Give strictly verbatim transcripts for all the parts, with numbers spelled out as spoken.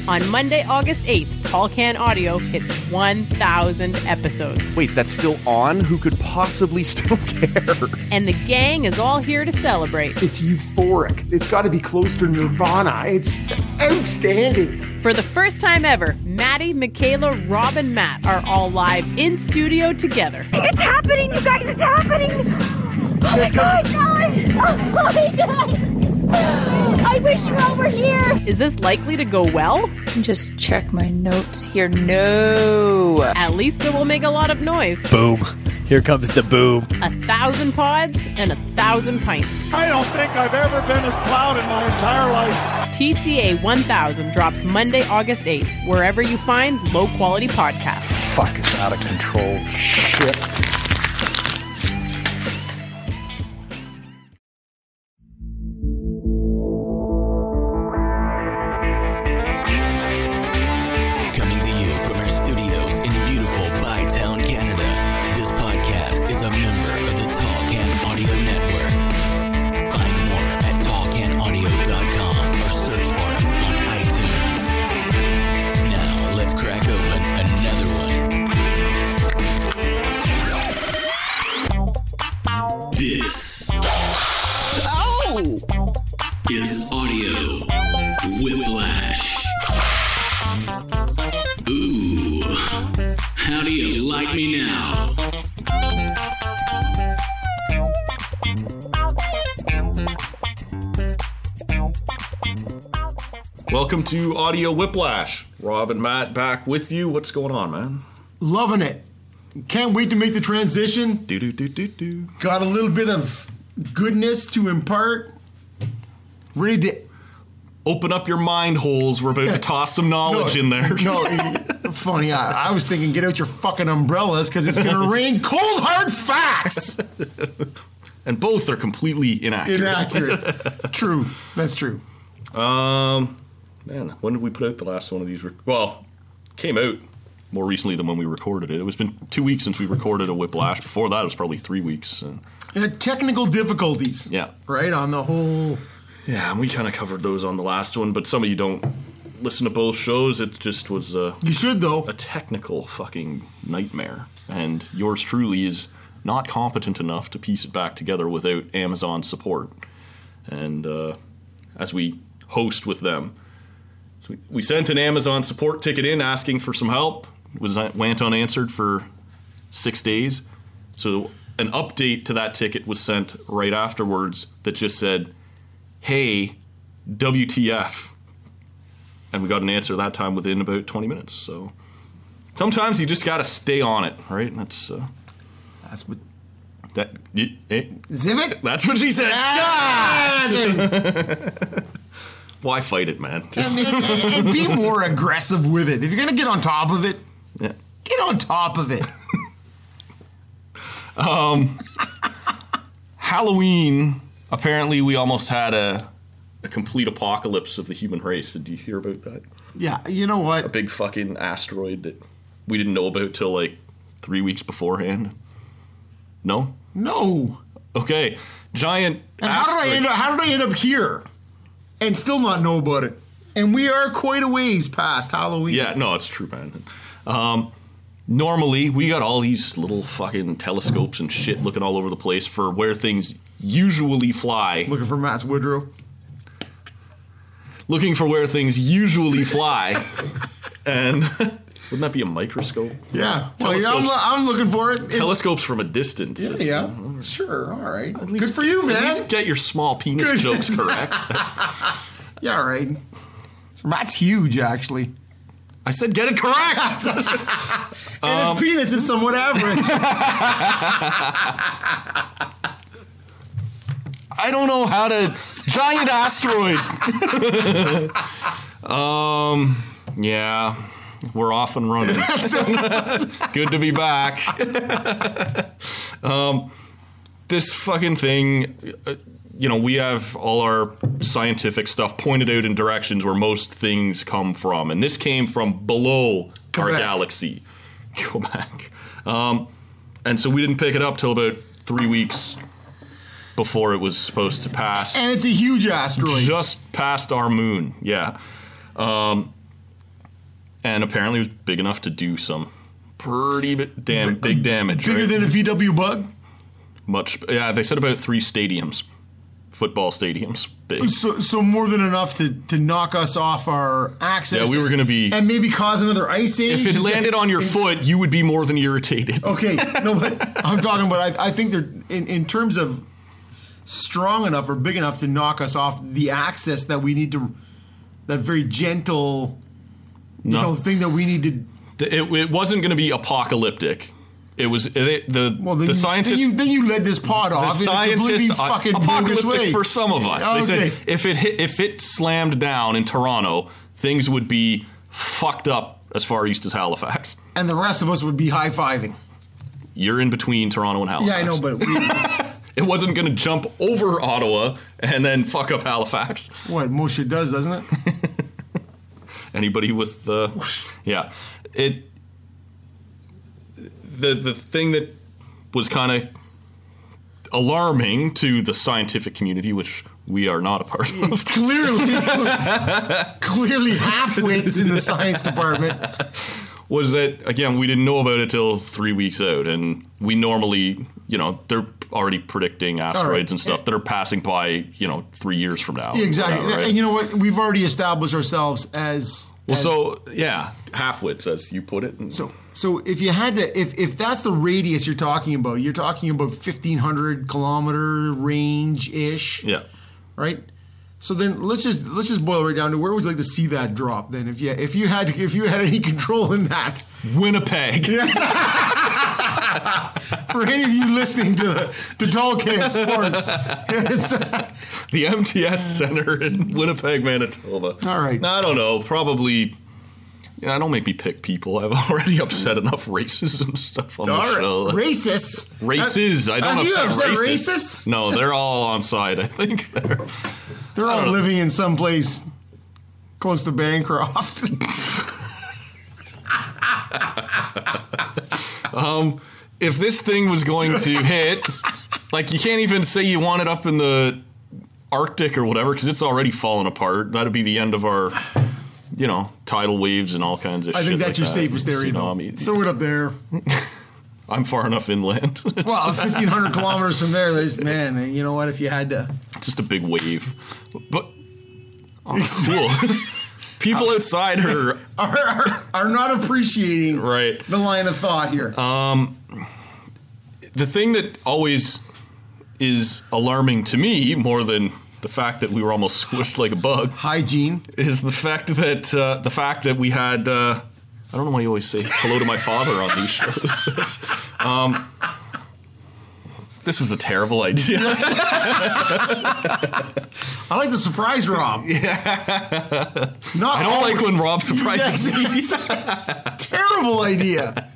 On Monday, August eighth, Tall Can Audio hits one thousand episodes. Wait, that's still on? Who could possibly still care? And the gang is all here to celebrate. It's euphoric. It's got to be close to Nirvana. It's outstanding. For the first time ever, Maddie, Michaela, Rob, and Matt are all live in studio together. It's happening, you guys! It's happening! Oh my god! Oh my god! I wish you all were here! Is this likely to go well? Just check my notes here. No. At least it will make a lot of noise. Boom. Here comes the boom. A thousand pods and a thousand pints. I don't think I've ever been as proud in my entire life. T C A one thousand drops Monday, August eighth, wherever you find low-quality podcasts. Fucking out of control shit. Coming to you from our studios in beautiful Bytown, Canada. This podcast is a member of the Tall Can Audio Network. Find more at tall can audio dot com or search for us on iTunes. Now, let's crack open another one. This oh! is Audio Whiplash. Ooh, how do you like me now? Welcome to Audio Whiplash. Rob and Matt back with you. What's going on, man? Loving it. Can't wait to make the transition. Do do do do do. Got a little bit of goodness to impart. Ready to... Open up your mind holes. We're about to toss some knowledge no, in there. No, funny. I, I was thinking, get out your fucking umbrellas because it's going to rain cold, hard facts. And both are completely inaccurate. Inaccurate. True. That's true. Um, man, when did we put out the last one of these? Rec- well, came out more recently than when we recorded it. It was been two weeks since we recorded a Whiplash. Before that, it was probably three weeks. And, and technical difficulties. Yeah. Right on the whole... Yeah, and we kind of covered those on the last one, but some of you don't listen to both shows. It just was a... You should, though. A technical fucking nightmare. And yours truly is not competent enough to piece it back together without Amazon support. And uh, as we host with them, so we, we sent an Amazon support ticket in asking for some help. It was went unanswered for six days. So an update to that ticket was sent right afterwards that just said... Hey, W T F. And we got an answer that time within about twenty minutes. So sometimes you just got to stay on it, right? That's uh, that's what that eh, Zip That's what she said. Ah, Why fight it, man? Just and, and, and be more aggressive with it. If you're gonna get on top of it, yeah. get on top of it. um, Halloween. Apparently, we almost had a, a complete apocalypse of the human race. Did you hear about that? Yeah, you know what? A big fucking asteroid that we didn't know about till like three weeks beforehand. No? No. Okay. Giant and asteroid. How did I end up, how did I end up here and still not know about it? And we are quite a ways past Halloween. Yeah, no, it's true, man. Um, normally, we got all these little fucking telescopes and shit looking all over the place for where things usually fly. Looking for Matt's Woodrow. Looking for where things usually fly. And wouldn't that be a microscope? Yeah. Well, yeah, I'm, I'm looking for it. Telescopes from a distance. Yeah, it's, yeah. Uh, sure, all right. At least, good for you, man. At least get your small penis good. jokes correct. Yeah, all right. So Matt's huge, actually. I said get it correct! And um, his penis is somewhat average. I don't know how to... Giant asteroid! um, yeah, we're off and running. Good to be back. um, this fucking thing... Uh, you know, we have all our scientific stuff pointed out in directions where most things come from. And this came from below Quebec. Our galaxy. Quebec. Um, and so we didn't pick it up till about three weeks before it was supposed to pass. And it's a huge asteroid. Just past our moon, yeah. Um, and apparently it was big enough to do some pretty bit damn B- big damage. Bigger right? than a V W bug? Much, yeah. They said about three stadiums, football stadiums, big. So, so more than enough to, to knock us off our axis. Yeah, we were going to be, and maybe cause another ice age. if it landed on your foot, you would be more than irritated. Okay, no, but I'm talking about. I, I think they're in, in terms of strong enough or big enough to knock us off the axis that we need to. That very gentle, you No. know, thing that we need to. It, it wasn't going to be apocalyptic. It was it, the Well, then the you, scientists. Then you, then you led this pod The off in a completely scientists, uh, fucking bogus apocalyptic way. for some of us. Okay. They said if it hit, if it slammed down in Toronto, things would be fucked up as far east as Halifax. And the rest of us would be high fiving. You're in between Toronto and Halifax. Yeah, I know, but we, it wasn't going to jump over Ottawa and then fuck up Halifax. what most shit does, doesn't it? Anybody with uh, yeah, it the the thing that was kind of alarming to the scientific community, which we are not a part of. clearly, clearly half-wits in the science department. Was that, again, we didn't know about it till three weeks out, and we normally, you know, they're already predicting asteroids right. and stuff that are passing by, you know, three years from now. Exactly. Whatever, right? And you know what? We've already established ourselves as... Well, as, so, yeah, half-wits, as you put it. And So, so if you had to... If, if that's the radius you're talking about, you're talking about fifteen hundred kilometer range-ish. yeah. Right? So then let's just let's just boil right down to where would you like to see that drop then if you if you had if you had any control in that. Winnipeg. For any of you listening to to Tolkien Sports, it's, uh, The M T S Center in Winnipeg, Manitoba. All right. I don't know. Probably. Yeah, don't make me pick people. I've already upset enough races and stuff on the all show. right. Racists. Races. I don't Have you upset, upset racists. racists? No, they're all on side. I think they're. They're I all don't know. living in some place close to Bancroft. Um, if this thing was going to hit, like you can't even say you want it up in the Arctic or whatever because it's already fallen apart. That'd be the end of our, you know, tidal waves and all kinds of I shit. think that's like your that. safest area, though. Tsunami. Throw it up there. I'm far enough inland. Well, fifteen hundred kilometers from there, there's, man, you know what, if you had to... It's just a big wave. But, oh, cool. People outside are... Are, are, are not appreciating Right. the line of thought here. The thing that always is alarming to me, more than the fact that we were almost squished like a bug, Hygiene. is the fact that uh, the fact that we had... Uh, I don't know why you always say hello to my father on these shows. um, this was a terrible idea. I like the surprise Rob. Yeah. Not I don't all- like when Rob surprises me. Yes. Terrible idea.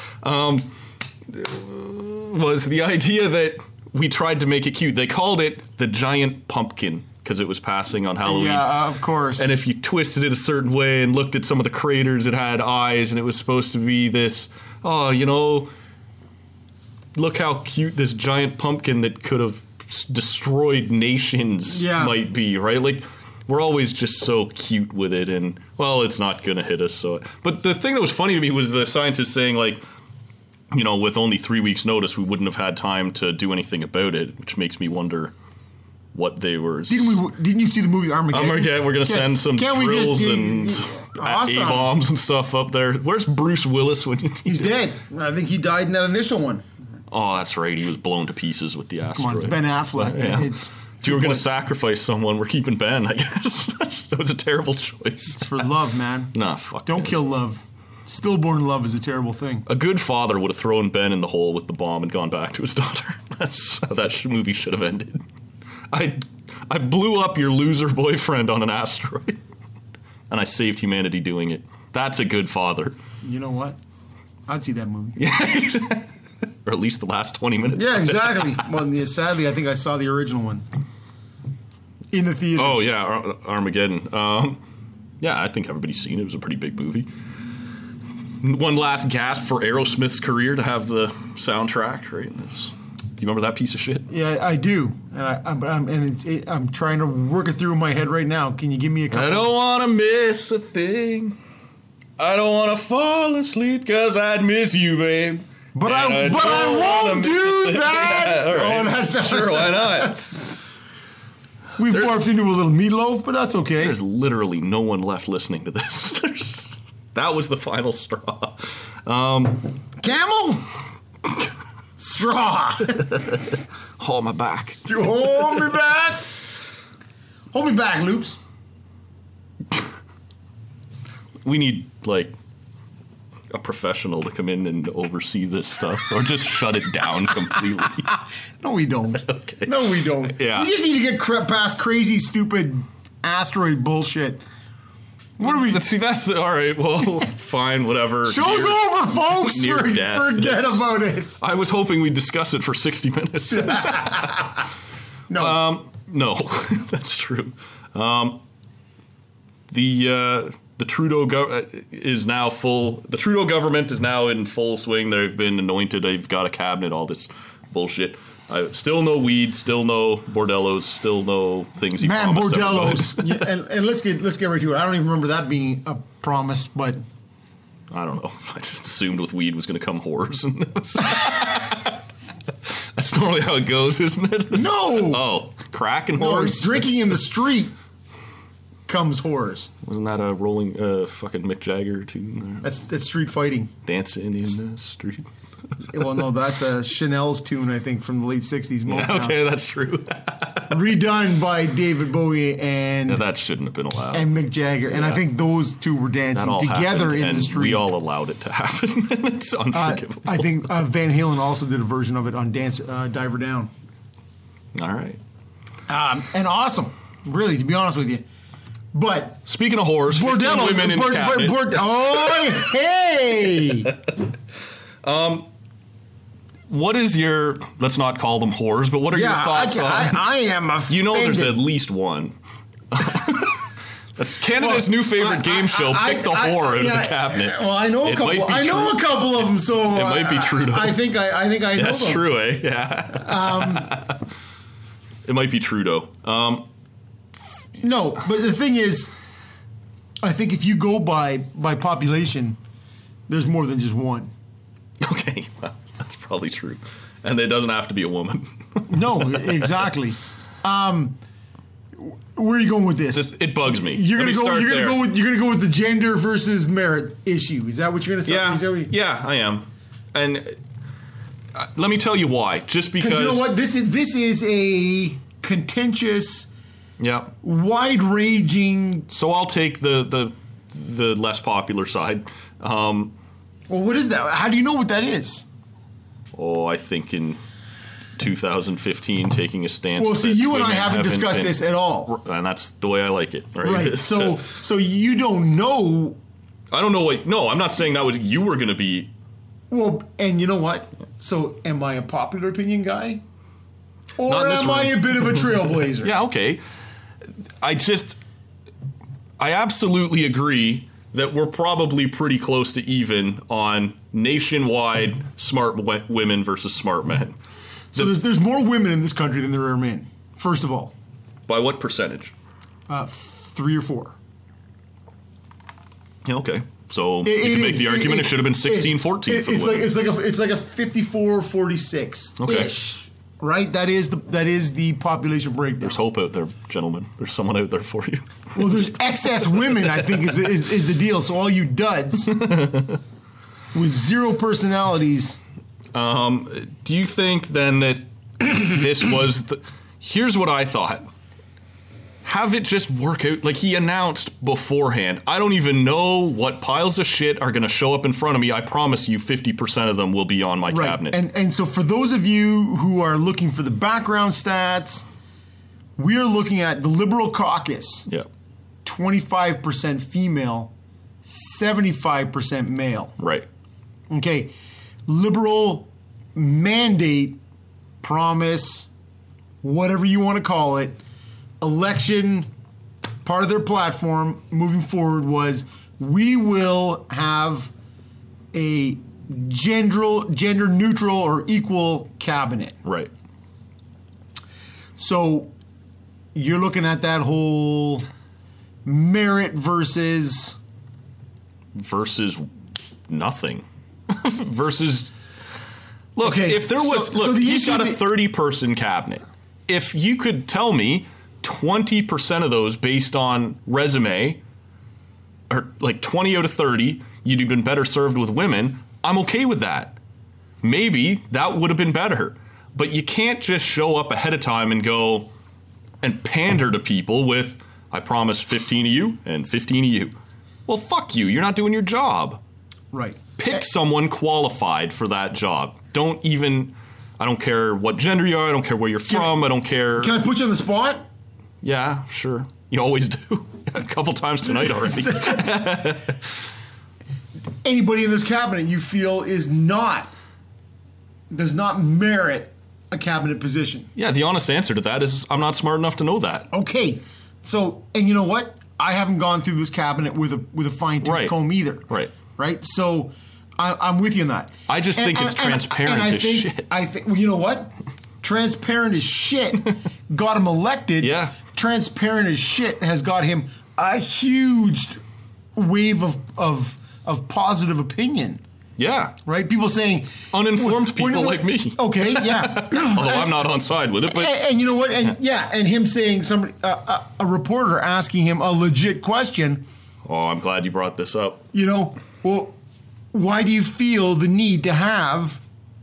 Was the idea that we tried to make it cute. They called it the giant pumpkin because it was passing on Halloween. Yeah, of course. And if you twisted it a certain way and looked at some of the craters, it had eyes, and it was supposed to be this, oh, you know, look how cute this giant pumpkin that could have s- destroyed nations Yeah. might be, right? Like, we're always just so cute with it, and, well, it's not going to hit us. So, But the thing that was funny to me was the scientists saying, like, you know, with only three weeks' notice, we wouldn't have had time to do anything about it, which makes me wonder what they were. Didn't we? Didn't you see the movie Armageddon? Armageddon, we're going to Can't- send some can't we drills just- and Awesome. A-bombs and stuff up there. Where's Bruce Willis when you need He's him? dead. I think he died in that initial one. Oh, that's right. He was blown to pieces with the asteroid. Come on, it's Ben Affleck. Yeah. It's, If you were going to sacrifice someone, we're keeping Ben, I guess. That was a terrible choice. it's for love, man. Nah, fuck Don't Ben. kill love. Stillborn love is a terrible thing. A good father would have thrown Ben in the hole with the bomb and gone back to his daughter. That's how that sh- movie should have ended. I, I blew up your loser boyfriend on an asteroid, and I saved humanity doing it. That's a good father. You know what? I'd see that movie. Or at least the last twenty minutes. Yeah, exactly. Well, yeah, sadly, I think I saw the original one in the theaters. Oh, yeah, Ar- Armageddon. Um, yeah, I think everybody's seen it. It was a pretty big movie. One last gasp for Aerosmith's career to have the soundtrack, right? That's, you remember that piece of shit? Yeah, I do, and I, I'm, I'm and it's it, I'm trying to work it through in my head right now. Can you give me a couple? I don't want to miss a thing. I don't want to fall asleep because I'd miss you, babe. But I, And but I don't won't wanna do miss it. that. Yeah, all right. Oh, that's, that's, sure, why not? that's- We've morphed into a little meatloaf, but that's okay. There's literally no one left listening to this. There's, that was the final straw. Um, Camel? Straw. Hold my back. You hold me back. Hold me back, Loops. We need, like, a professional to come in and oversee this stuff, or just shut it down completely. No, we don't. Okay. No, we don't. Yeah. We just need to get cra- past crazy, stupid asteroid bullshit. What do we... Let's see, that's all right. Well, fine, whatever. Show's Near- over, folks. near For- death. Forget about it. I was hoping we'd discuss it for sixty minutes. No. Um, no, that's true. Um, the uh, the Trudeau go- is now full. The Trudeau government is now in full swing. They've been anointed. They've got a cabinet. All this bullshit. I, still no weed. Still no bordellos. Still no things. He Man, promised bordellos. everybody. Yeah, and, and let's get let's get right to it. I don't even remember that being a promise, but I don't know. I just assumed with weed was going to come whores. And that's normally how it goes, isn't it? no. Oh, crack and No, whores. drinking in the street comes whores. Wasn't that a rolling uh, fucking Mick Jagger tune? That's that's street fighting. Dancing in the street. Well, no, that's a Chanel's tune, I think, from the late sixties. Yeah, okay, that's true. Redone by David Bowie and Yeah, that shouldn't have been allowed. and Mick Jagger, and I Yeah. think those two were That dancing all together happened, in and the street. we all allowed it to happen. It's Uh, unforgivable. I think uh, Van Halen also did a version of it on Dance uh, Diver Down. All right. Um, and awesome, really, to be honest with you. But Speaking of whores, fifteen bordellos, women in bord- cabinet. bord- oh, hey! What is your? Let's not call them whores, but what are Yeah, your thoughts I, on? I, I am offended. You know, there's at least one. That's Canada's Well, new favorite I- game I- show. I- Pick the I- whore out yeah, of the cabinet. Well, I know a It might couple. be I know true. a couple of them. So It might be I- Trudeau. I, I think I, I think I know That's them. true, eh? Yeah. Um, it might be Trudeau. Um, No, but the thing is, I think if you go by by population, there's more than just one. okay, well, that's probably true, and it doesn't have to be a woman. No, exactly. Um, where are you going with this? It, it bugs me. You're Let gonna me go. start You're gonna there. go with. You're gonna go with the gender versus merit issue. Is that what you're gonna start? Yeah, Is that what you- yeah, I am, and uh, let me tell you why. Just because Because you know what, this is this is a contentious, Yeah. wide-ranging. So I'll take the the the less popular side. Um, Well, what is that? How do you know what that is? oh, I think in two thousand fifteen, taking a stance. Well, see, that you and I women haven't discussed been- this at all. and that's the way I like it. Right. Right. So, so you don't know. I don't know what. No, I'm not saying that was you were going to be. Well, and you know what? So, am I a popular opinion guy, or Not in this am I a room. bit of a trailblazer? Yeah. Okay. I just. I absolutely agree that we're probably pretty close to even on nationwide smart w- women versus smart men. So there's, there's more women in this country than there are men. First of all, By what percentage? uh, three or four. Yeah, okay. So It- you it can make is- the argument it, should have been sixteen it- fourteen it- for the it's women. like it's like a it's like a fifty-four forty-six Okay. ish, right? That is the that is the population breakdown. There's hope out there, gentlemen. There's someone out there for you. Well, there's excess women, I think, is, is is the deal. So all you duds with zero personalities. Do you think then that this was the. Here's what I thought. Have it just work out. Like he announced beforehand. I don't even know what piles of shit are going to show up in front of me. I promise you fifty percent of them will be on my Right. cabinet. And and so for those of you who are looking for the background stats, we are looking at the Liberal caucus, yeah. twenty-five percent female, seventy-five percent male. Right. Okay. Liberal mandate, promise, whatever you want to call it, election, part of their platform moving forward was we will have a gender, gender neutral or equal cabinet. Right. So you're looking at that whole merit versus versus nothing. versus, look, Okay, if there was, so- look, so the he's issue got a that- thirty-person cabinet. If you could tell me twenty percent of those based on resume, or like twenty out of thirty, you'd have been better served with women, I'm okay with that. Maybe that would have been better. But you can't just show up ahead of time and go and pander to people with, I promise fifteen of you and fifteen of you. Well, fuck you. You're not doing your job. Right. Pick someone qualified for that job. Don't even, I don't care what gender you are. I don't care where you're from. I don't care. Can I put you on the spot? Yeah, sure. You always do. A couple times tonight already. Anybody in this cabinet you feel is not, does not merit a cabinet position. Yeah, the honest answer to that is I'm not smart enough to know that. Okay. So, and you know what? I haven't gone through this cabinet with a with a fine tooth Right. comb either. Right. Right. So, I, I'm with you on that. I just think it's transparent I as think, shit. I think. Well, you know what? Transparent as shit got him elected. Yeah. Transparent as shit has got him a huge wave of of of positive opinion. Yeah. Right? People saying Uninformed We're- people we're- like me. Okay, yeah. Although I'm not on side with it, but And, and you know what? And yeah, and him saying somebody, uh, a, a reporter asking him a legit question. oh, I'm glad you brought this up. You know, well, why do you feel the need to have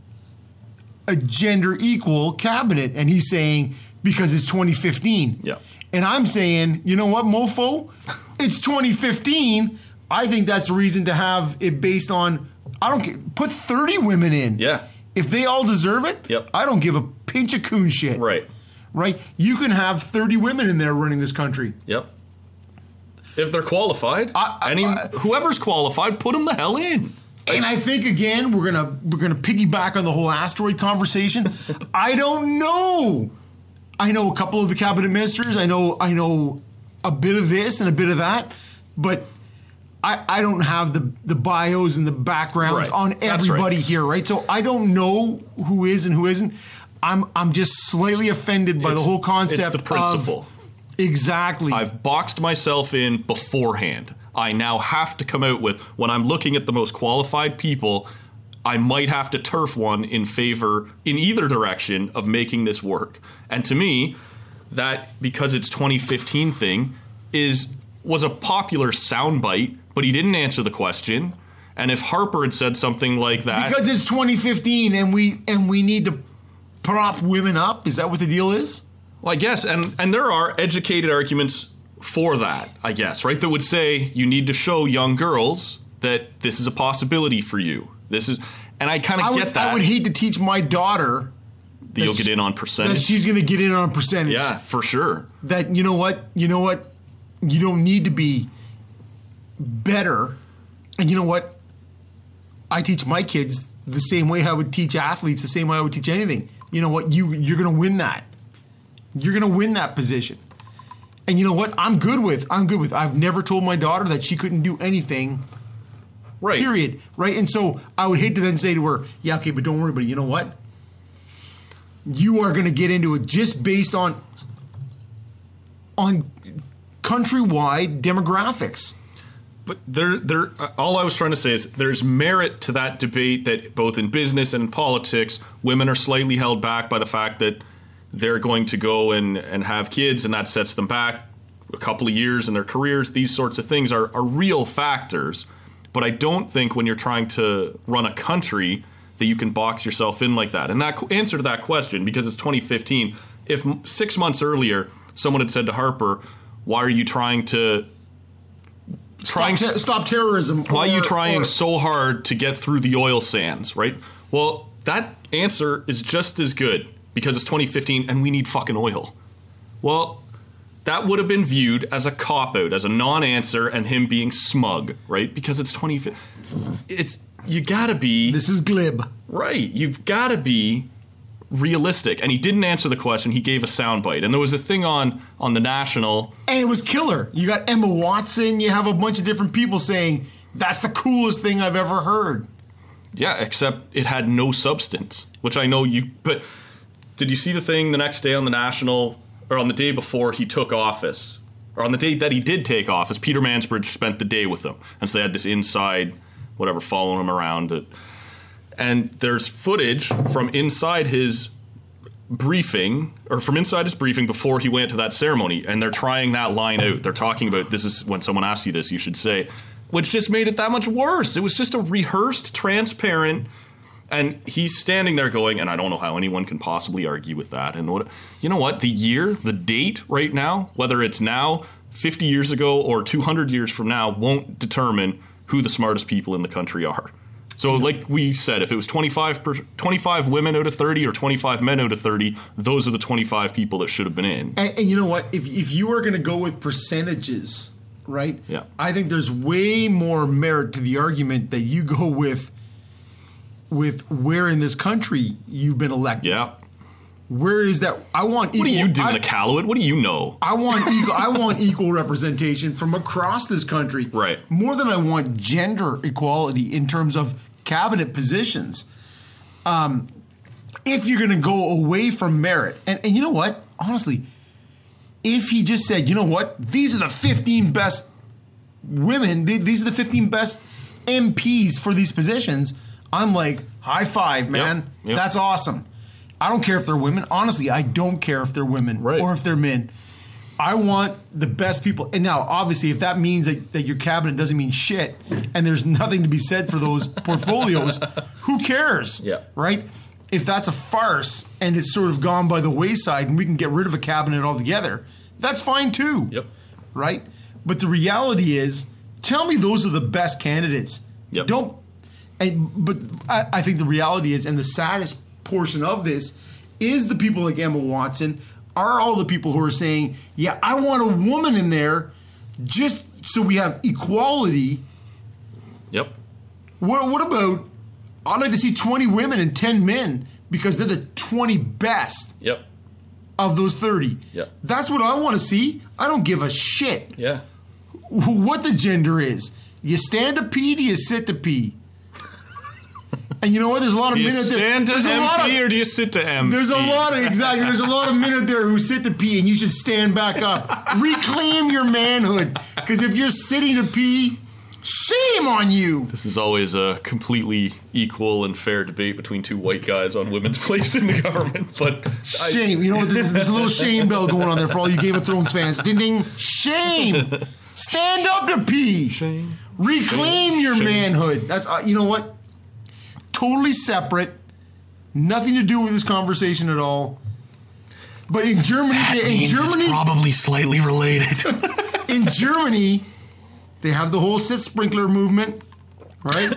a gender equal cabinet? And he's saying because it's twenty fifteen. Yeah. And I'm saying, you know what, mofo? It's twenty fifteen. I think that's the reason to have it based on. I don't get, put thirty women in. Yeah. If they all deserve it, Yep. I don't give a pinch of coon shit. Right. Right? You can have thirty women in there running this country. Yep. If they're qualified, I- I- any I- whoever's qualified, put them the hell in. And I think again we're gonna we're gonna piggyback on the whole asteroid conversation. I don't know. I know a couple of the cabinet ministers. I know I know a bit of this and a bit of that, but I, I don't have the the bios and the backgrounds Right. on That's everybody right. here, right? So I don't know who is and who isn't. I'm I'm just slightly offended by It's- the whole concept. it's the principle. Of, exactly. I've boxed myself in beforehand. I now have to come out with, when I'm looking at the most qualified people, I might have to turf one in favor, in either direction, of making this work. And to me, that, because it's twenty fifteen thing, is was a popular soundbite, but he didn't answer the question. And if Harper had said something like that... Because it's twenty fifteen and we and we need to prop women up? Is that what the deal is? Well, I guess, and, and there are educated arguments for that, I guess, right? That would say you need to show young girls that this is a possibility for you. This is, and I kind I of would, get that. I would hate to teach my daughter that you'll that get in on that percentage. she's going to get in on percentage. Yeah, for sure. That, you know what? You know what? You don't need to be better. And you know what? I teach my kids the same way I would teach athletes, the same way I would teach anything. You know what? You, you're going to win that. You're going to win that position. And you know what? I'm good with. I'm good with. I've never told my daughter that she couldn't do anything. Right. Period. Right. And so I would hate to then say to her, "Yeah, okay, but don't worry. But you know what? You are going to get into it just based on on countrywide demographics." But there, there. All I was trying to say is there's merit to that debate that both in business and in politics, women are slightly held back by the fact that they're going to go and, and have kids, and that sets them back a couple of years in their careers. These sorts of things are, are real factors. But I don't think when you're trying to run a country that you can box yourself in like that. And that answer to that question, because it's twenty fifteen, if six months earlier someone had said to Harper, why are you trying to... trying Stop, te- stop terrorism. Why are you or- trying or- so hard to get through the oil sands, right? Well, that answer is just as good because it's twenty fifteen and we need fucking oil. Well, that would have been viewed as a cop-out, as a non-answer, and him being smug, right? Because it's twenty fifteen. It's, you gotta be... This is glib. Right. You've gotta be realistic. And he didn't answer the question. He gave a soundbite. And there was a thing on, on the National... And it was killer. You got Emma Watson. You have a bunch of different people saying, that's the coolest thing I've ever heard. Yeah, except it had no substance, which I know you... But did you see the thing the next day on the National, or on the day before he took office, or on the date that he did take office, Peter Mansbridge spent the day with them. And so they had this inside, whatever, following him around. It. And there's footage from inside his briefing, or from inside his briefing before he went to that ceremony. And they're trying that line out. They're talking about, this is when someone asks you this, you should say, which just made it that much worse. It was just a rehearsed, transparent, and he's standing there going, and I don't know how anyone can possibly argue with that. And what, you know what? The year, the date right now, whether it's now, fifty years ago, or two hundred years from now, won't determine who the smartest people in the country are. So like we said, if it was twenty-five, per, twenty-five women out of thirty or twenty-five men out of thirty, those are the twenty-five people that should have been in. And, and you know what? If, if you were going to go with percentages, right? Yeah. I think there's way more merit to the argument that you go with with where in this country you've been elected. Yeah. Where is that? I want equal. What do you do, I, Iqaluit? What do you know? I want equal. I want equal representation from across this country. Right. More than I want gender equality in terms of cabinet positions. Um, if you're going to go away from merit, and, and you know what? Honestly, if he just said, you know what? These are the fifteen best women. These are the fifteen best M Ps for these positions. I'm like, high five, man. Yep, yep. That's awesome. I don't care if they're women. Honestly, I don't care if they're women right. or if they're men. I want the best people. And now, obviously, if that means that, that your cabinet doesn't mean shit and there's nothing to be said for those portfolios, who cares? Yeah. Right? If that's a farce and it's sort of gone by the wayside and we can get rid of a cabinet altogether, that's fine too. Yep. Right? But the reality is, tell me those are the best candidates. Yep. Don't. And, but I, I think the reality is, and the saddest portion of this is the people like Emma Watson are all the people who are saying, yeah, I want a woman in there just so we have equality. Yep. What, what about, I'd like to see twenty women and ten men because they're the twenty best Yep. of those thirty. Yep. That's what I want to see. I don't give a shit Yeah. what the gender is. You stand to pee, do you sit to pee? And you know what? There's a lot of Do you men out there. stand to There's a lot of, M P or do you sit to M P? There's a lot of exactly. There's a lot of men out there who sit to pee, and you should stand back up, reclaim your manhood. Because if you're sitting to pee, shame on you. This is always a completely equal and fair debate between two white guys on women's place in the government. But shame. I, you know what? There's, there's a little shame bell going on there for all you Game of Thrones fans. Ding ding. Shame. Stand up to pee. Shame. Reclaim shame, your shame. manhood. That's uh, you know what. Totally separate, nothing to do with this conversation at all. But in Germany, That they, in means Germany, it's probably slightly related. in Germany, they have the whole sit sprinkler movement, right?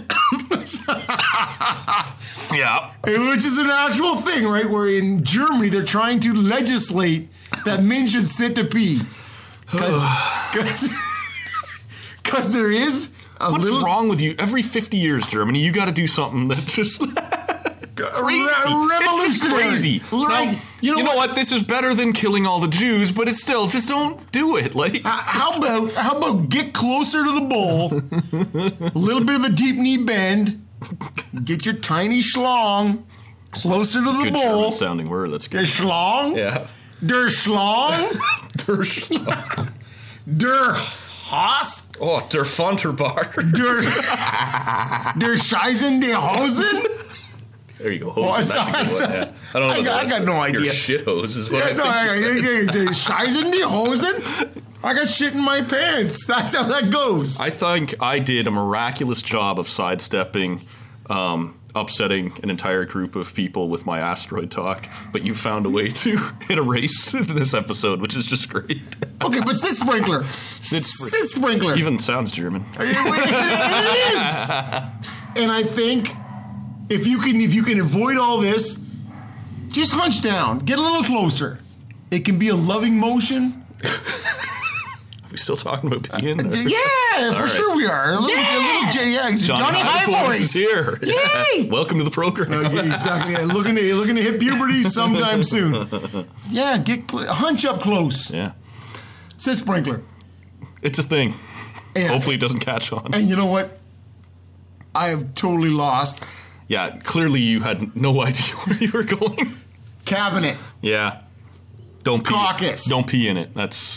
Yeah. Which is an actual thing, right? Where in Germany they're trying to legislate that men should sit to pee, because there is. A What's little, wrong with you? Every fifty years, Germany, you got to do something that just crazy. It's just crazy. Right. Now, You know you know what? what? This is better than killing all the Jews, but it's still just don't do it. Like, H- How about how about get closer to the bowl, a little bit of a deep knee bend, get your tiny schlong closer to the good bowl. German sounding word. That's Der good. Schlong, Yeah. der Schlong, Der Schlong. der Haas, Oh, der Fonterbar. der der Scheisen, der Hosen. There you go. Oh, Hose. I That's a good one. Yeah. I don't know. I what got- the I rest got of no it- Your idea. shit hose is what Yeah, I no, think I, you said. I, I, I, Scheisen, die Hosen. I got shit in my pants. That's how that goes. I think I did a miraculous job of sidestepping, um, upsetting an entire group of people with my asteroid talk, but you found a way to hit a race in this episode, which is just great. Okay, but sit sprinkler. Sit Sit, spr- sprinkler. Even sounds German. It is. And I think if you can if you can avoid all this, just hunch down, get a little closer. It can be a loving motion. Are we still talking about peeing? or- Yeah, for right. sure we are. A little, Yeah. a little J- yeah, Johnny, Johnny High High Voice is here. Yay! Welcome to the program. Okay, exactly. Yeah, looking to looking to hit puberty sometime soon. Yeah, get cl- hunch up close. Yeah. Sit sprinkler. It's a thing. And, Hopefully it doesn't catch on. And you know what? I have totally lost Yeah, clearly you had no idea where you were going. cabinet. Yeah. Don't pee. Caucus. Don't pee in it. That's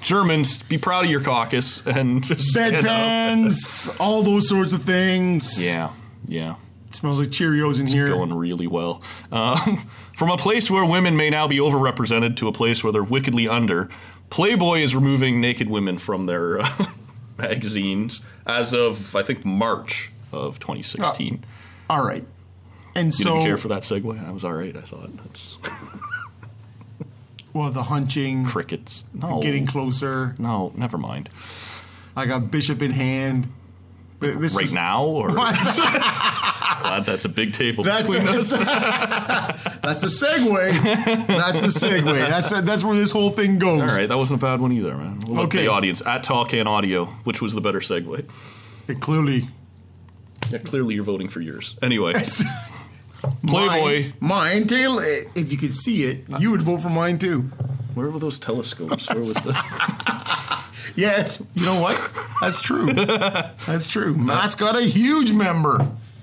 Germans, be proud of your caucus and just Bedpans, all those sorts of things. Yeah, yeah. It smells like Cheerios in It's here. going really well. Um, from a place where women may now be overrepresented to a place where they're wickedly under, Playboy is removing naked women from their uh, magazines as of, I think, March of twenty sixteen. Uh, all right. And you so, didn't care for that segue? I was all right, I thought. That's well, the hunching, crickets. No. getting closer. No, never mind. I got Bishop in hand. But this Right is, now? Or glad that's a big table That's, between that's, us. that's the segue. That's the segue. That's that's where this whole thing goes. All right, that wasn't a bad one either, man. We'll look Okay. at the audience. At Tall Can Audio, which was the better segue? It clearly. Yeah, clearly you're voting for yours. Anyway. Playboy. Mine, mine Taylor. If you could see it, you would vote for mine too. Where were those telescopes? Where was the... Yes, you know what? That's true. That's true. Matt's got a huge member.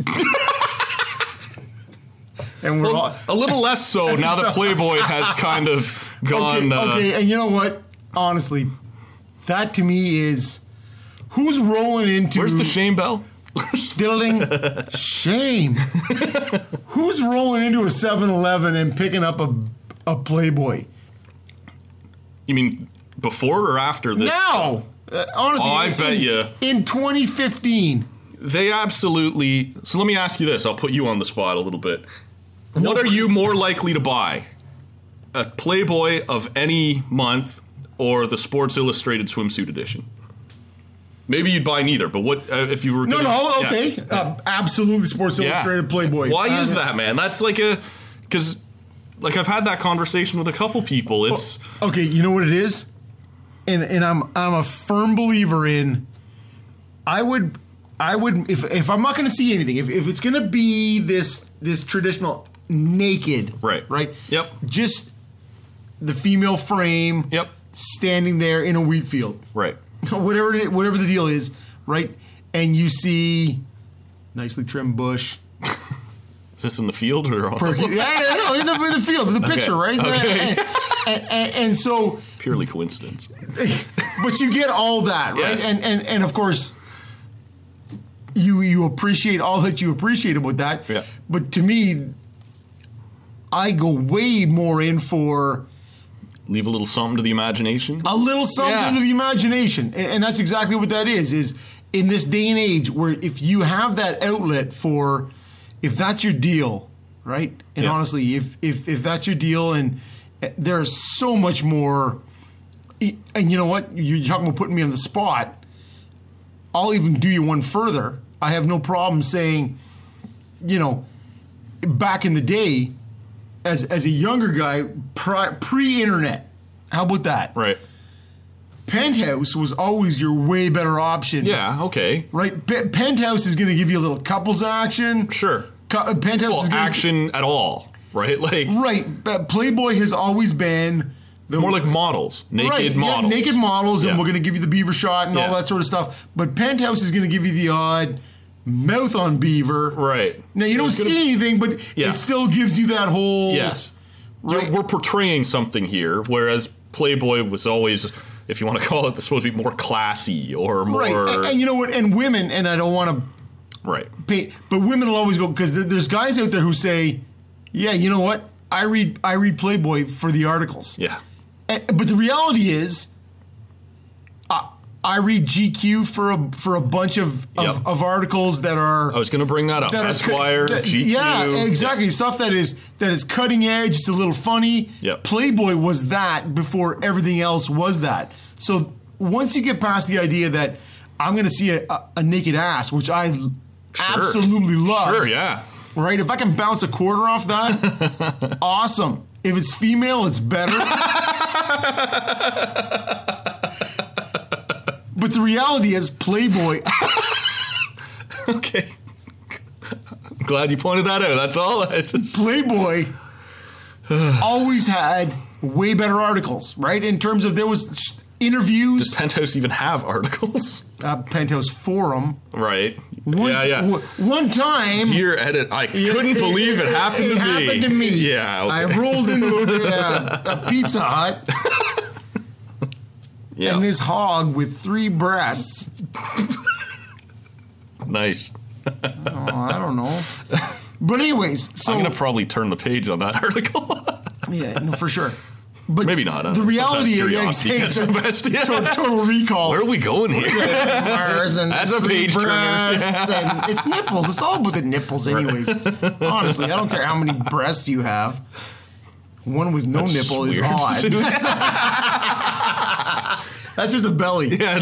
And we're all, A little less so now that Playboy has kind of gone... okay, uh, okay, and you know what? Honestly, that to me is who's rolling into Where's the shame bell? Diddling shame. Who's rolling into a seven eleven and picking up a a Playboy? You mean before or after this? Now, uh, honestly, Oh, I in, bet you. in twenty fifteen. They absolutely... So let me ask you this. I'll put you on the spot a little bit. What are you more likely to buy? A Playboy of any month or the Sports Illustrated swimsuit edition? Maybe you'd buy neither, but what uh, if you were... No, gonna, no, yeah. okay. Uh, absolutely Sports Yeah. Illustrated Playboy. Why Uh, is that, man? That's like a... Because, like, I've had that conversation with a couple people. It's... Okay, you know what it is? And and I'm I'm a firm believer in I would I would if if I'm not gonna see anything, if, if it's gonna be this this traditional naked, Right. Right? Yep. Just the female frame Yep. standing there in a wheat field. Right. whatever it, whatever the deal is, right? And you see nicely trimmed bush. Is this in the field or... Perky, yeah, yeah, no, in the, in the field, in the picture, right? Okay. And, and, and, and so, Purely coincidence. but you get all that, right? Yes. And, and and of course, you you appreciate all that you appreciate about that. Yeah. But to me, I go way more in for Leave a little something to the imagination. a little something Yeah. to the imagination, and, and that's exactly what that is. Is in this day and age where if you have that outlet for, if that's your deal, right? And Yeah. honestly, if if if that's your deal, and uh, there's so much more. And you know what? You're talking about putting me on the spot. I'll even do you one further. I have no problem saying, you know, back in the day, as as a younger guy, pri- pre-internet, how about that? Right. Penthouse was always your way better option. Yeah, okay. Right? Pe- Penthouse is going to give you a little couples action. Sure. Co- Penthouse Well, is going action at all, right? Like, Right. But Playboy has always been the more like models. Naked right, models. Yeah, naked models, Yeah. and we're going to give you the beaver shot and Yeah. all that sort of stuff. But Penthouse is going to give you the odd mouth on beaver. Right. Now, you don't It's gonna- see anything, but Yeah. it still gives you that whole... Yes. You're- Right. We're portraying something here, whereas Playboy was always, if you want to call it, supposed to be more classy or more... Right. And, and you know what? And women, and I don't want to right. pay, but women will always go, because there's guys out there who say, yeah, you know what? I read I read Playboy for the articles. Yeah. And- but the reality is, I, I read G Q for a for a bunch of of, Yep. of articles that are I was going to bring that up. that are Esquire, cut- that- G Q. yeah, exactly. Stuff that is that is cutting edge. It's a little funny. Yep. Playboy was that before everything else was that. So once you get past the idea that I'm going to see a, a, a naked ass, which I Sure. absolutely love. Sure, yeah. Right? If I can bounce a quarter off that, awesome. If it's female, it's better. But the reality is, Playboy. Okay. I'm glad you pointed that out. That's all. I just... Playboy always had way better articles, right? In terms of there was interviews, Does Penthouse even have articles? uh, Penthouse Forum. Right. One, yeah, yeah. w- one time, Dear edit, I couldn't believe it, happened it to me. happened to me. Yeah, okay. I rolled into a, a Pizza Hut. Yeah. and this hog with three breasts. Nice. Oh, I don't know. But anyways, so I'm going to probably turn the page on that article. yeah, no, for sure. But Maybe not. The reality Sometimes is, curiosity gets the best. Yeah. total, total recall. Where are we going here? Mars and That's a three page turner. breasts and it's nipples. It's all about the nipples, anyways. Honestly, I don't care how many breasts you have. One with no That's nipple is weird. odd. That's just a belly. Yeah,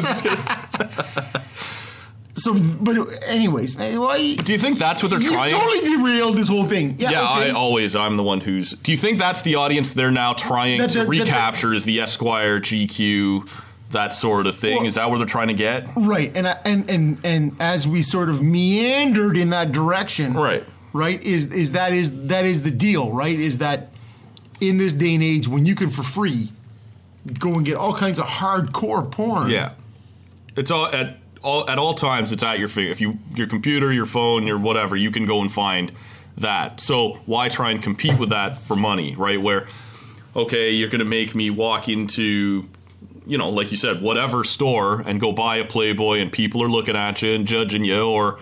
that, So, but anyways, man, why? do you think that's what they're You trying? totally derailed this whole thing. Yeah, Yeah, okay. I always, I'm the one who's... Do you think that's the audience they're now trying That to they're- that recapture is the Esquire, G Q, that sort of thing? Well- is that where they're trying to get? Right, and I- and and and as we sort of meandered in that direction, Right. right, is is that is that is the deal, right? Is that in this day and age when you can for free go and get all kinds of hardcore porn? Yeah. It's all at all at all times it's at your finger. If you your computer, your phone, your whatever, you can go and find that. So why try and compete with that for money, right? Where okay, you're going to make me walk into, you know, like you said, whatever store and go buy a Playboy and people are looking at you and judging you, or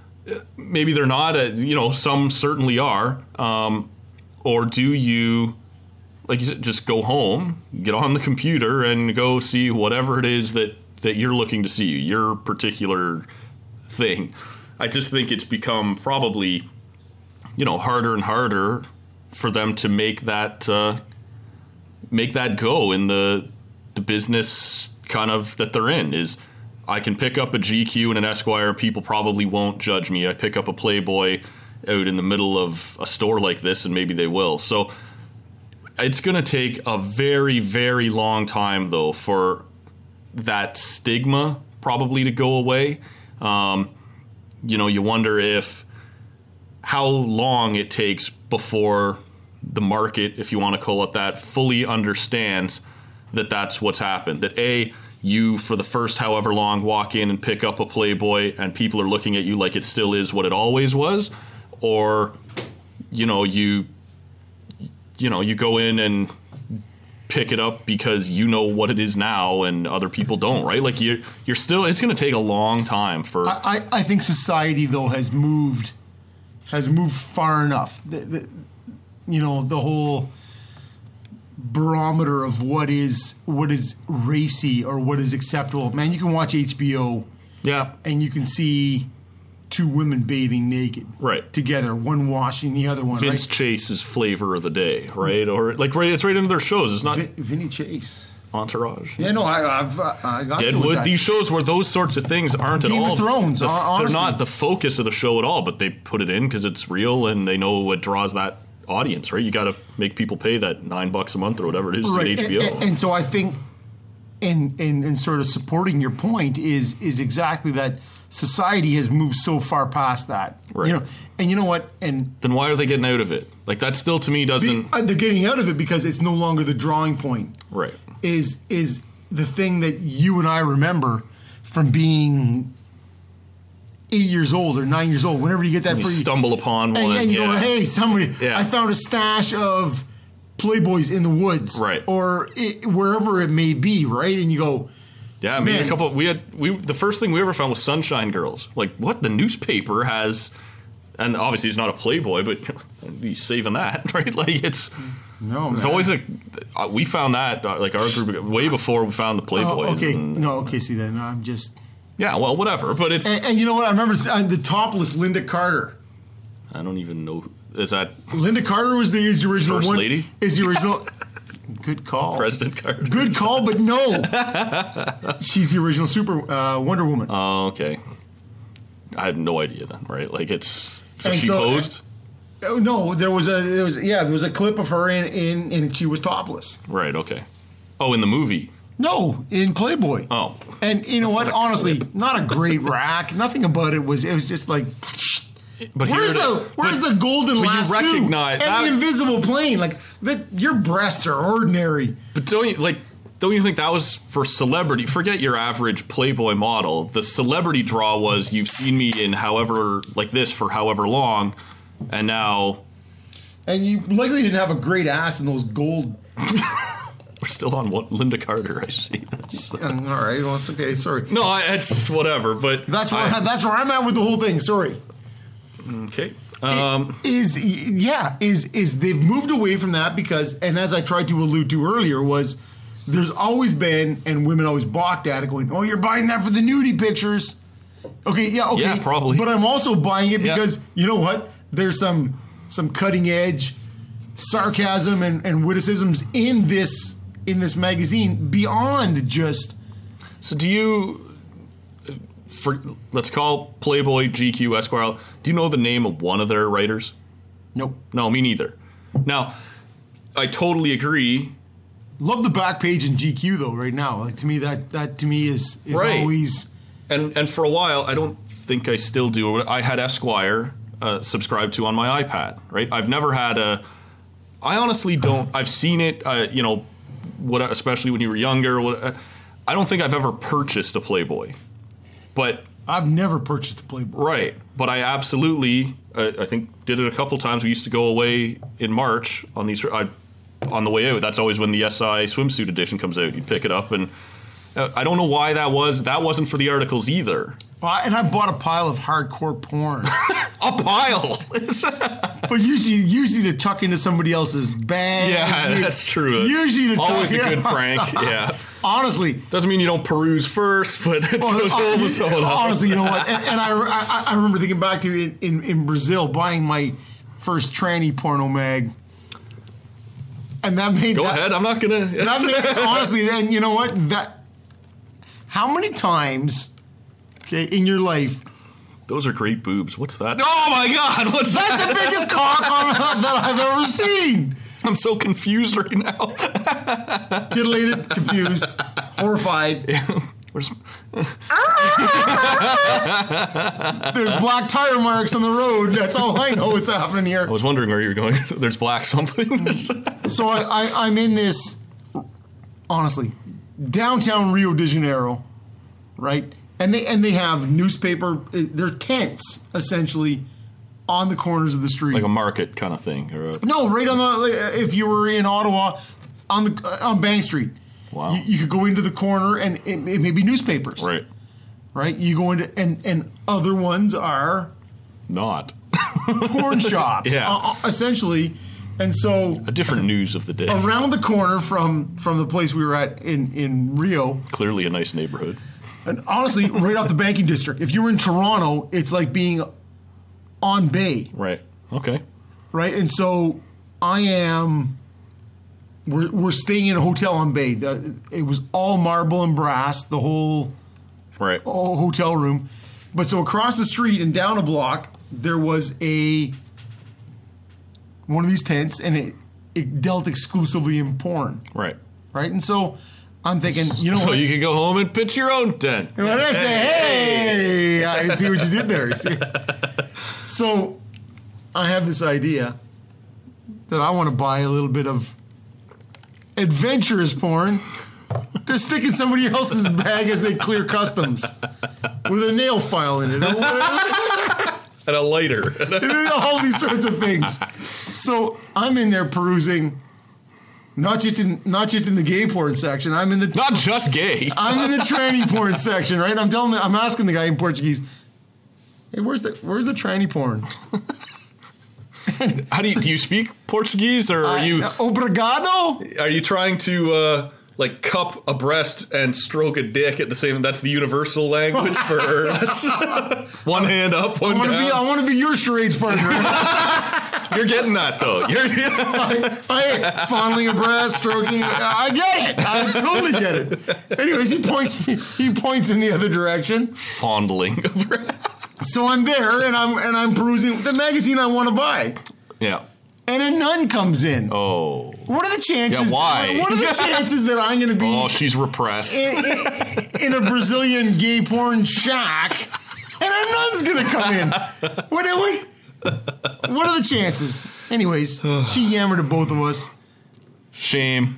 maybe they're not, uh, you know, some certainly are. Um, or do you, like you said, just go home, get on the computer and go see whatever it is that, that you're looking to see, your particular thing. I just think it's become probably, you know, harder and harder for them to make that uh, make that go in the the business kind of that they're in. Is I can pick up a G Q and an Esquire, people probably won't judge me. I pick up a Playboy out in the middle of a store like this, and maybe they will. So it's going to take a very, very long time, though, for that stigma probably to go away. Um, you know, you wonder if how long it takes before the market, if you want to call it that, fully understands that that's what's happened. That A, you for the first however long walk in and pick up a Playboy and people are looking at you like it still is what it always was, or you know you you know you go in and pick it up because you know what it is now and other people don't, right? Like you're you're still, it's going to take a long time for. I, I, I think society though has moved has moved far enough. The, the, you know, the whole barometer of what is what is racy or what is acceptable. Man, you can watch H B O, yeah, and you can see two women bathing naked, right, together, one washing the other one. Vince right? Chase's flavor of the day, right? Or like right, it's right into their shows. It's not Vin, Vinny Chase. Entourage. Yeah, no, I, I've uh, I got Deadwood. to with that. These shows where those sorts of things aren't Game at all. of Thrones. The, honestly. they're not the focus of the show at all, but they put it in because it's real and they know what draws that audience. Right? You got to make people pay that nine bucks a month or whatever it is right. to H B O. And, and, and so I think, in in in sort of supporting your point is is exactly that. Society has moved so far past that, right? You know, and you know what? And then why are they getting out of it? Like that still to me doesn't. Be, uh, they're getting out of it because it's no longer the drawing point. Right. Is is the thing that you and I remember from being eight years old or nine years old. Whenever you get that, you free, stumble upon one, and, and you yeah. go, "Hey, somebody! Yeah. I found a stash of Playboys in the woods, right, or it, wherever it may be, right?" And you go. Yeah, I mean, a couple. We had we the first thing we ever found was Sunshine Girls. Like, what the newspaper has, and obviously it's not a Playboy, but he's saving that, right? Like it's no, it's man. always a. Uh, we found that uh, like our group way before we found the Playboys. Oh, okay, and, no, okay. See, then I'm just. Yeah, well, whatever. But it's. And, and you know what? I remember uh, the topless Linda Carter. I don't even know. Is that Linda Carter was the is the original First one? Lady? Is the original. Good call. President Carter. Good call, but no. She's the original Super uh, Wonder Woman. Oh, okay. I had no idea then, right? Like it's so And she so- posed. Uh, no, there was a there was yeah there was a clip of her in in and she was topless. Right. Okay. Oh, in the movie. No, in Playboy. Oh. And you know That's what? not a Honestly, clip. not a great rack. Nothing about it was. It was just like. But here where's it the is. where's But- the golden but you lasso recognize and that- the invisible plane? Like that, your breasts are ordinary. But don't you like? Don't you think that was for celebrity? Forget your average Playboy model. The celebrity draw was you've seen me in however like this for however long, and now. And you likely didn't have a great ass in those gold We're still on what, Linda Carter, I see. That's, uh, Um, all right, well, it's okay. Sorry. no, I, it's whatever, but... That's where, I, I, that's where I'm at with the whole thing. Sorry. Okay. Um, is yeah is is they've moved away from that because, and as I tried to allude to earlier, was there's always been, and women always balked at it, going, "Oh, you're buying that for the nudie pictures." Okay, yeah, okay, Yeah, probably. But I'm also buying it Yeah. because you know what? There's some some cutting edge sarcasm and, and witticisms in this in this magazine beyond just. so do you... For, let's call Playboy, G Q, Esquire. Do you know the name of one of their writers? Nope. No, me neither. Now, I totally agree. Love the back page in G Q though. Right now, like to me, that that to me is is Right. always. And and for a while, I don't think I still do. I had Esquire uh, subscribed to on my iPad. Right. I've never had a. I honestly don't. I've seen it. Uh, you know, what especially when you were younger. What, uh, I don't think I've ever purchased a Playboy. But I've never purchased a Playboy. right, but I absolutely, uh, I think, did it a couple times. We used to go away in March on these, I, on the way out. That's always when the S I swimsuit edition comes out. You pick it up, and uh, I don't know why that was. That wasn't for the articles either. Well, and I bought a pile of hardcore porn, A pile. but usually, usually to tuck into somebody else's bag. Yeah, You- that's true. Usually, to Always tuck, a good yeah. prank. Yeah. Honestly, Doesn't mean you don't peruse first, but it well, goes uh, home with someone else. honestly, you know what? And, and I, I, I remember thinking back to in, in, in Brazil buying my first tranny porno mag, and that made Go that, ahead. I'm not gonna. That made, honestly, and you know what? That how many times, okay, in your life? Those are great boobs. What's that? Oh my God! What's That's that? the biggest cock on, that I've ever seen. I'm so confused right now. Titillated, confused, horrified. Where's, There's black tire marks on the road. That's all I know what's happening I here. was wondering where you were going. There's black something. So I, I, I'm in this, honestly, downtown Rio de Janeiro, right? And they and they have newspaper. They're tents essentially on the corners of the street. Like a market kind of thing. Or a, No, right on the. If you were in Ottawa, on the uh, on Bank Street, Wow. you, you could go into the corner and it, it may be newspapers, right. right? You go into and and other ones are Not. porn shops, Yeah. uh, uh, essentially. And so A different news of the day. around the corner from from the place we were at in in Rio, Clearly a nice neighborhood. and honestly, right off the banking district. If you were in Toronto, it's like being on Bay. Right. Okay. Right, and so I am. We're we're staying in a hotel on Bay. The- It was all marble and brass, the whole Right. whole hotel room. But so across the street and down a block, there was a one of these tents, and it it dealt exclusively in porn. Right. Right, and so I'm thinking, you know So what? you can go home and pitch your own tent. When I say, hey, I see what you did there. You see? So I have this idea that I want to buy a little bit of adventurous porn to stick in somebody else's bag as they clear customs with a nail file in it or whatever. And a lighter. All these sorts of things. So I'm in there perusing, not just in not just in the gay porn section. I'm in the Not just gay. I'm in the tranny porn section, right? I'm telling the, I'm asking the guy in Portuguese, hey, where's the where's the tranny porn? How do you do you speak Portuguese, or are you Uh, obrigado? are you trying to uh, like cup a breast and stroke a dick at the same? That's the universal language for that's one hand up, one I want to down. be I want to be your charades partner. You're getting that though. You're I, I fondling a breast, stroking. I get it. I totally get it. Anyways, he points me. He points in the other direction. fondling. So I'm there and I'm and I'm perusing the magazine I want to buy. Yeah. And a nun comes in. Oh. What are the chances? Yeah, why? What are the chances that I'm going to be Oh, she's repressed. in, in, in a Brazilian gay porn shack and a nun's going to come in? What are we? What are the chances? Anyways, she yammered at both of us. Shame.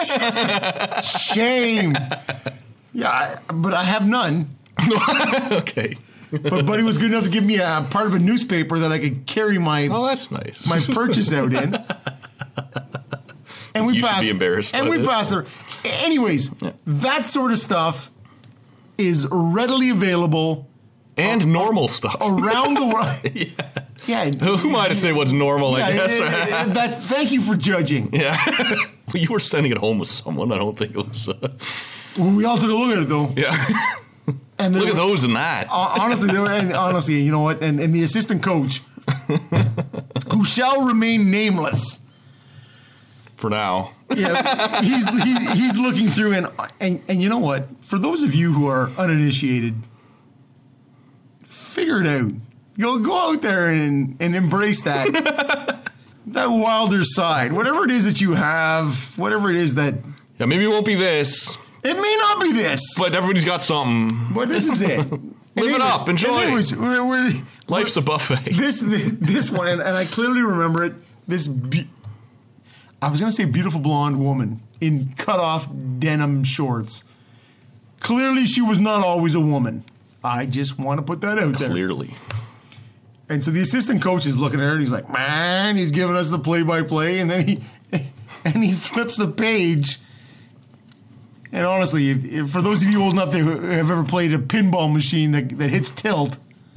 Shame. Yeah, I, but I have none. Okay. But Buddy was good enough to give me a part of a newspaper that I could carry my Oh, that's nice. my purchase out in. and we you pass, should be embarrassed. And by we this. pass her. Anyways, Yeah. that sort of stuff is readily available and normal stuff around the world. yeah. yeah. Who am I to say what's normal? Yeah, I guess. it- it- that's. Thank you for judging. Yeah. Well, you were sending it home with someone. I don't think it was. Uh, Well, we all took a look at it though. yeah. And Look there at were- those and that. Uh, honestly, there were, and honestly, you know what? And, and the assistant coach, who shall remain nameless, For now. yeah, he's he, he's looking through, and, and and you know what? For those of you who are uninitiated, figure it out. Go go out there and and embrace that that wilder side, whatever it is that you have, whatever it is that Yeah, maybe it won't be this, it may not be this, but everybody's got something. but this is it. Live it up, enjoy it. Anyways, we're, we're, Life's a buffet. this this one, and, and I clearly remember it. This, be- I was going to say beautiful blonde woman in cut-off denim shorts. Clearly, she was not always a woman. I just want to put that out there. Clearly. And so the assistant coach is looking at her, and he's like, "Man," he's giving us the play-by-play, and then he and he flips the page. And honestly, if, if, for those of you old enough that have ever played a pinball machine that, that hits tilt,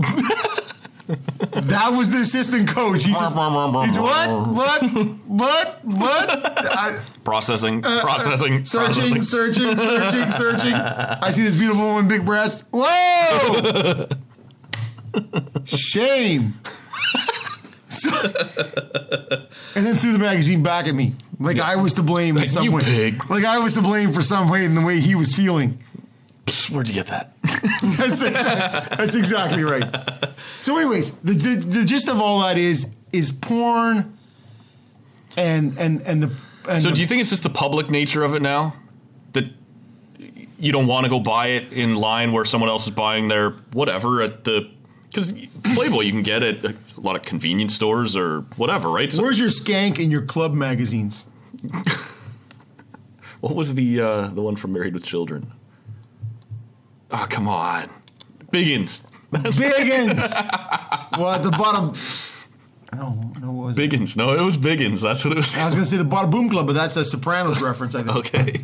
that was the assistant coach. He just, he's what, what, what, what? I, Processing, processing, searching, processing. searching, searching, searching. I see this beautiful woman, big breasts. Whoa! Shame. So, and then threw the magazine back at me, like I was to blame in Like, some you way. pig. Like I was to blame for some way in the way he was feeling. Where'd you get that? That's, exactly, that's exactly right. So, anyways, the, the the gist of all that is is porn, and and and the. And So the, do you think it's just the public nature of it now? That you don't want to go buy it in line where someone else is buying their whatever at the... Because Playboy you can get at a lot of convenience stores or whatever, right? So Where's your skank in your club magazines? what was the uh, the one from Married with Children? Oh, come on. Biggins. Biggins. Well, at the bottom. No, no, what was it? Biggins. No, it was Biggins. That's what it was. I was going to say the Bada Boom Club, but that's a Sopranos reference, I think. Okay.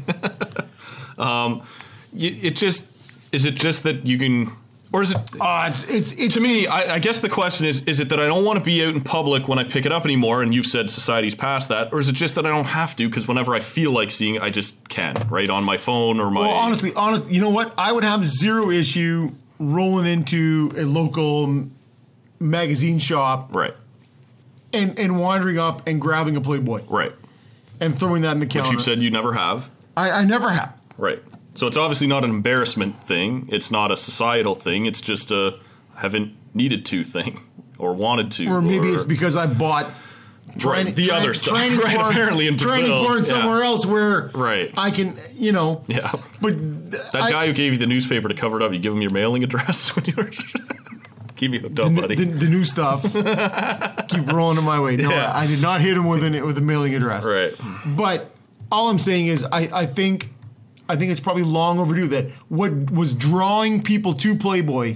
um, y- it just... Is it just that you can... Or is it... Oh, it's, it's, it's To me, I, I guess the question is, is it that I don't want to be out in public when I pick it up anymore, and you've said society's past that, or is it just that I don't have to, because whenever I feel like seeing it, I just can, right, on my phone or my... Well, honestly, honest, you know what? I would have zero issue rolling into a local m- magazine shop Right, and, and wandering up and grabbing a Playboy right. and throwing that in the counter. Which you've said you never have. I, I never have. Right. So it's obviously not an embarrassment thing. It's not a societal thing. It's just a haven't needed to thing or wanted to. Or maybe it's because I bought training, the train- other stuff. training Right, porn, apparently in training Brazil. porn Yeah. somewhere else where Right. I can, you know. Yeah. But That I, guy who gave you the newspaper to cover it up, you give him your mailing address when you were... Keep me hooked up, the, buddy. the, the new stuff keep rolling in my way. No, Yeah. I, I did not hit him with an with a mailing address. Right. But all I'm saying is, I, I think, I think it's probably long overdue that what was drawing people to Playboy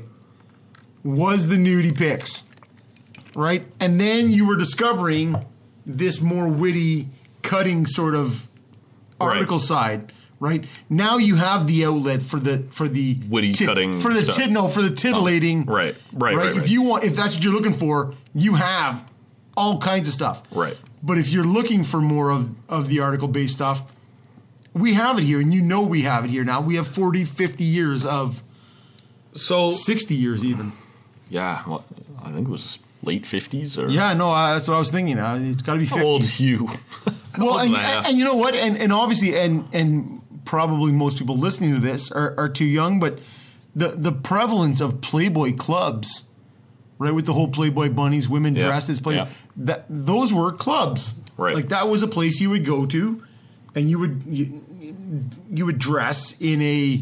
was the nudie pics, right? And then you were discovering this more witty, cutting sort of article Right. side. Right now, you have the outlet for the for the Witty, cutting for the stuff. tit no for the titillating. Right, right, right, If right. you want, if that's what you're looking for, you have all kinds of stuff. Right. But if you're looking for more of of the article based stuff, we have it here, and you know we have it here now. We have forty, fifty years of So... sixty years even. Yeah, well, I think it was late fifties or... Yeah, no, uh, that's what I was thinking. Uh, it's got to be How fifty. old's you? Well, Old and, and a half. and, and you know what? And and obviously, and and probably most people listening to this are, are too young, but the the prevalence of Playboy clubs, right, with the whole Playboy bunnies, women Yeah, dressed as Playboy, yeah. that those were clubs. Right. Like that was a place you would go to, and you would you, you would dress in a,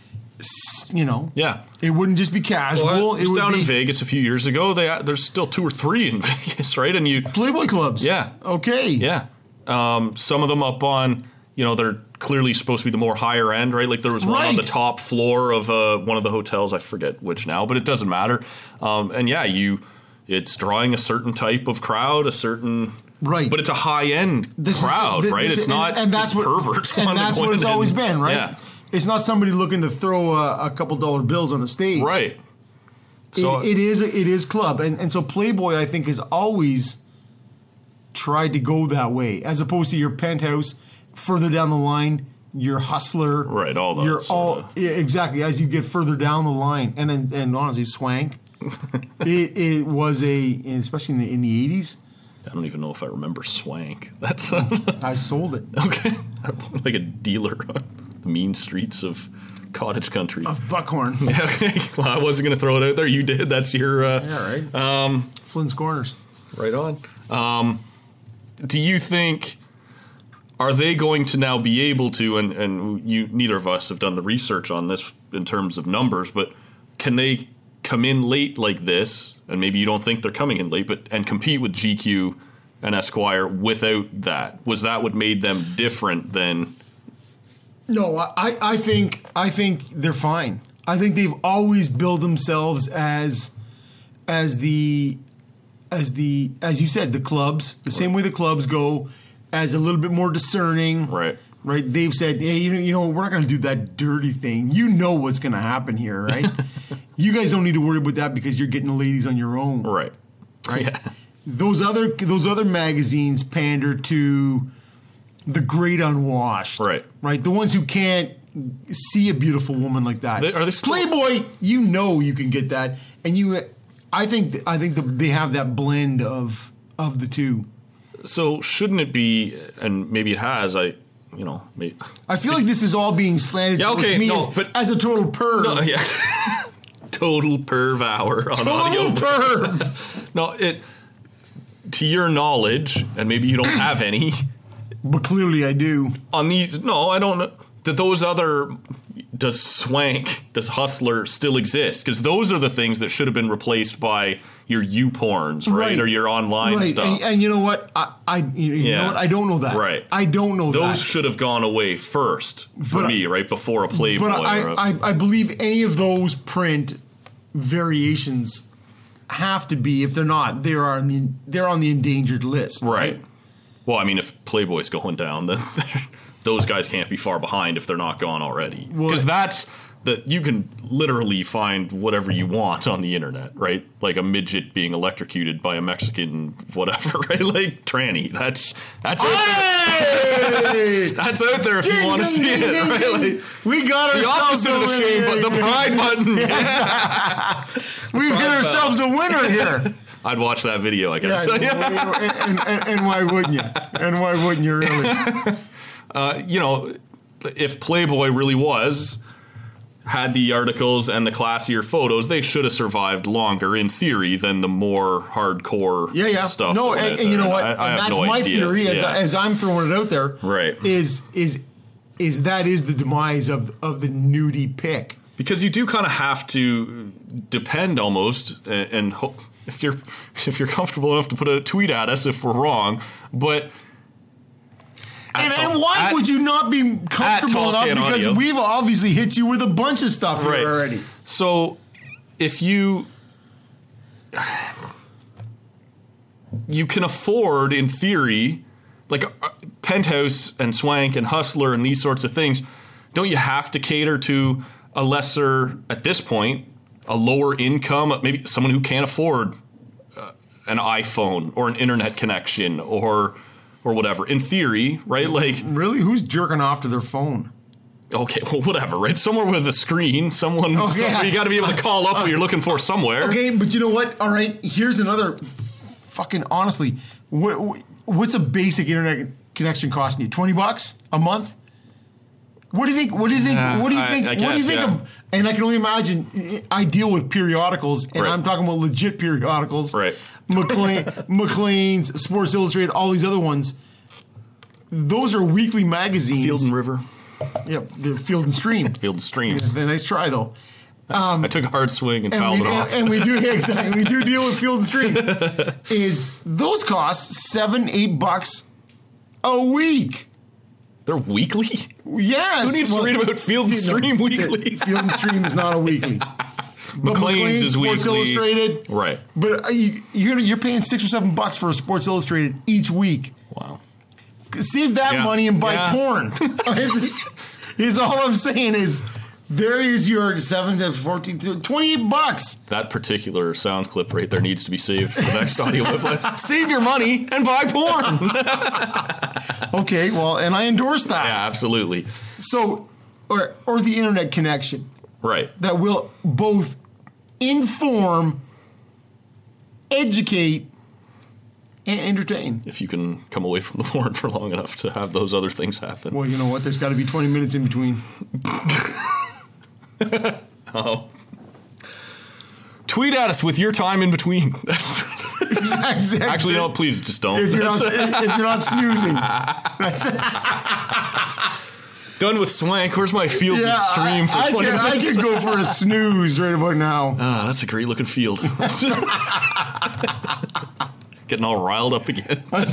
s- you know, Yeah. it wouldn't just be casual. Well, it it was would down be in Vegas a few years ago. They there's still two or three in Vegas, right? And you, Playboy clubs. Yeah. Okay. yeah, um, some of them up on, you know, they're clearly supposed to be the more higher end, right? Like there was one on the Right. top floor of uh, one of the hotels. I forget which now, but it doesn't matter. Um, and yeah, you, it's drawing a certain type of crowd, a certain Right. But it's a high-end This crowd, is, right? this, it's and, not and that's just what, perverts. And wanting to that's go what it's in always and- been, right? Yeah. It's not somebody looking to throw a, a couple dollar bills on the stage. Right. So it, it is it is club. And, and so Playboy, I think, has always tried to go that way, as opposed to your Penthouse further down the line, your Hustler. Right, all that You're sort all of- yeah, exactly as you get further down the line, and then and honestly, Swank. it, it was a, especially in the in the eighties. I don't even know if I remember Swank. That's I sold it. okay. Like a dealer on the mean streets of cottage country. Of Buckhorn. Yeah, okay. Well, I wasn't going to throw it out there. You did. That's your. Uh, Yeah, right. Um, Flynn's Corners. right on. Um, do you think? Are they going to now be able to? And and you, neither of us have done the research on this in terms of numbers, but can they come in late like this? And maybe you don't think they're coming in late, but and compete with G Q and Esquire without that? Was that what made them different than? No, I, I think I think they're fine. I think they've always billed themselves as as the as the as you said, the clubs, the same way the clubs go, as a little bit more discerning. Right. Right. They've said, hey, you know, you know, we're not going to do that dirty thing. You know what's going to happen here, right? You guys don't need to worry about that because you're getting the ladies on your own. Right. Right. Yeah. Those other those other magazines pander to the great unwashed. Right. Right. The ones who can't see a beautiful woman like that. They- are they still- Playboy, you know you can get that, and you. I think I think the, they have that blend of of the two. So shouldn't it be? And maybe it has. I, you know, maybe, I feel like this is all being slanted Yeah, okay, towards me no, as, but- as a total perv. no, yeah. Total perv hour on Total audio. perv. No, it. To your knowledge, and maybe you don't have any But clearly I do. on these. No, I don't know. That those other. Does Swank, does Hustler still exist? Because those are the things that should have been replaced by your YouPorns, right? Right. Or your online Right. stuff. And, and you know what? I, I you Yeah. know what? I don't know that. Right. I don't know that. Those should have gone away first for But- me, right? Before a Playboy. But I, or a- I, I believe any of those print variations have to be, if they're not, they're on the they're on the endangered list. Right. Well, I mean, if Playboy's going down, then those guys can't be far behind if they're not gone already. Because that's that you can literally find whatever you want on the internet, right? Like a midget being electrocuted by a Mexican whatever, right? Like tranny. That's that's out there. Hey! That's out there if you Ding, want to ding, see ding, it, ding, right? ding. Like, We got the ourselves opposite a of the winner shame, but here. the pride button. We've hit ourselves a winner here. I'd watch that video, I Yeah, guess. and, and, and, and why wouldn't you? And why wouldn't you really? Uh, you know, if Playboy really was, had the articles and the classier photos, they should have survived longer, in theory, than the more hardcore Yeah, yeah. stuff. No, going and, out and you there. know what? I, I and have that's no my idea. theory as, Yeah. as I'm throwing it out there. Right. Is is is that is the demise of of the nudie pick. Because you do kind of have to depend almost, and, and ho- if you're if you're comfortable enough to put a tweet at us if we're wrong, but. And, at- and why at- would you not be comfortable Talk enough? and Because Audio. we've obviously hit you with a bunch of stuff here Right. already. So, if you you can afford, in theory, like uh, Penthouse and Swank and Hustler and these sorts of things, don't you have to cater to a lesser, at this point, a lower income, maybe someone who can't afford uh, an iPhone or an internet connection or or whatever? In theory, right? Like, Really, who's jerking off to their phone? okay, well, whatever, right? Somewhere with a screen, someone, Okay. somewhere you got to be able to call up what you're looking for somewhere. Okay, but you know what? All right, here's another. Fucking honestly, what, what's a basic internet connection costing you? Twenty bucks a month? What do you think? What do you think? Yeah, what do you I- think? I what do you guess, think? yeah. Of, and I can only imagine. I deal with periodicals, and Right. I'm talking about legit periodicals. Right. McLean, McLean's, Sports Illustrated, all these other ones. Those are weekly magazines. Field and River, Yeah, they're Field and Stream. Field and Stream. Yeah, nice try though. I took a hard swing and, And fouled we, it off. and we do yeah, exactly. We do deal with Field and Stream. Is those cost seven, eight bucks a week? They're weekly? Yes. Who needs to read about Field and Stream weekly? Field and Stream is not a weekly. But Maclean's is Sports weekly. Illustrated. Right. But uh, you, you're gonna, you're paying six or seven bucks for a Sports Illustrated each week. Wow. Save that Yeah. money and buy Yeah. porn. is, is all I'm saying is there is your seven to fourteen to twenty-eight bucks. That particular sound clip right there needs to be saved for the next audio whiplash. Save your money and buy porn. Okay, well, and I endorse that. Yeah, absolutely. So, or or the internet connection Right. that will both inform, educate, and entertain. If you can come away from the porn for long enough to have those other things happen. Well, you know what? There's got to be twenty minutes in between. Oh. Tweet at us with your time in between. Exactly. Actually, no, please just don't. If you're not, if you're not snoozing. That's Done with swank. Where's my field to stream for I, I, twenty could, I minutes? could go for a snooze right about now. Ah, that's a great looking field. Getting all riled up again. Have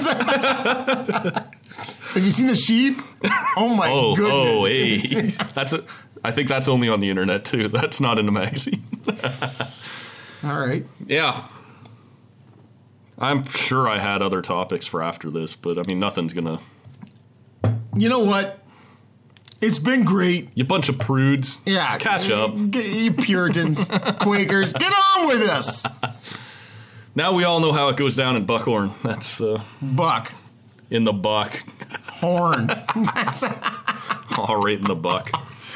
you seen the sheep? Oh my Oh, goodness. oh, hey. That's a, I think that's only on the internet too. That's not in a magazine. All right. Yeah. I'm sure I had other topics for after this, but I mean, nothing's gonna. You know what? It's been great. You bunch of prudes. Yeah. Just catch up. You Puritans, Quakers, get on with us. Now we all know how it goes down in Buckhorn. That's uh, Buck. in the buck. Horn. All right in the buck.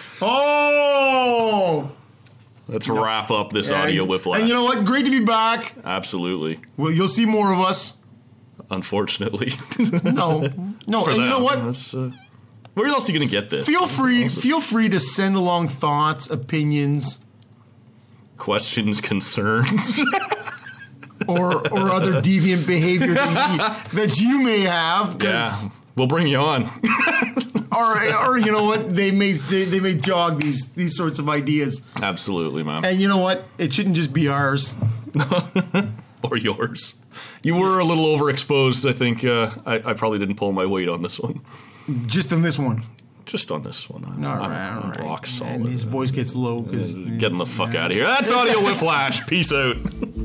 Oh! Let's wrap up this Yeah, audio ex- whiplash. And you know what? Great to be back. Absolutely. Well, you'll see more of us. Unfortunately. No. No, For and you them. know what? That's, uh, where else are you going to get this? Feel free feel free to send along thoughts, opinions, Questions, concerns. or or other deviant behavior that you, that you may have. 'cause- Yeah. We'll bring you on. Or, or you know what? They may they, they may jog these these sorts of ideas. Absolutely, man. And you know what? It shouldn't just be ours. Or yours. You were a little overexposed. I think uh, I, I probably didn't pull my weight on this one. Just in this one. Just on this one. I'm, All I'm, right, I'm all right. rock solid. And his voice gets low because Getting the fuck out of here. That's Audio Whiplash. Peace out.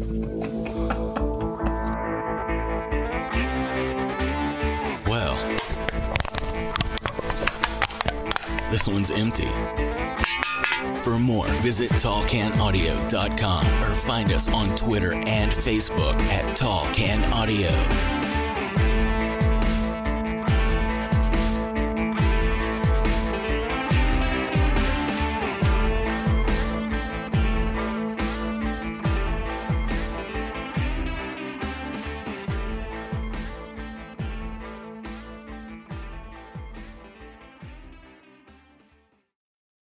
Well, this one's empty. For more, visit tall can audio dot com or find us on Twitter and Facebook at Tall Can Audio.